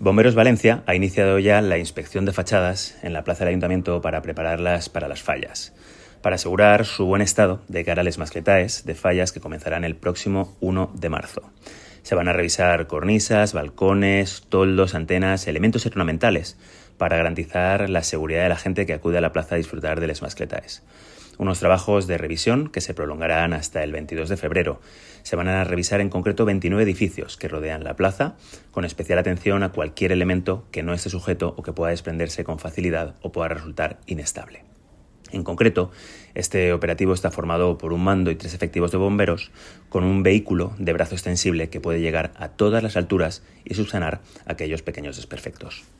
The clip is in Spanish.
Bomberos Valencia ha iniciado ya la inspección de fachadas en la plaza del Ayuntamiento para prepararlas para las fallas, para asegurar su buen estado de cara a les mascletaes de fallas que comenzarán el próximo 1 de marzo. Se van a revisar cornisas, balcones, toldos, antenas, elementos ornamentales para garantizar la seguridad de la gente que acude a la plaza a disfrutar de les mascletaes. Unos trabajos de revisión que se prolongarán hasta el 22 de febrero. Se van a revisar en concreto 29 edificios que rodean la plaza, con especial atención a cualquier elemento que no esté sujeto o que pueda desprenderse con facilidad o pueda resultar inestable. En concreto, este operativo está formado por un mando y 3 efectivos de bomberos con un vehículo de brazo extensible que puede llegar a todas las alturas y subsanar aquellos pequeños desperfectos.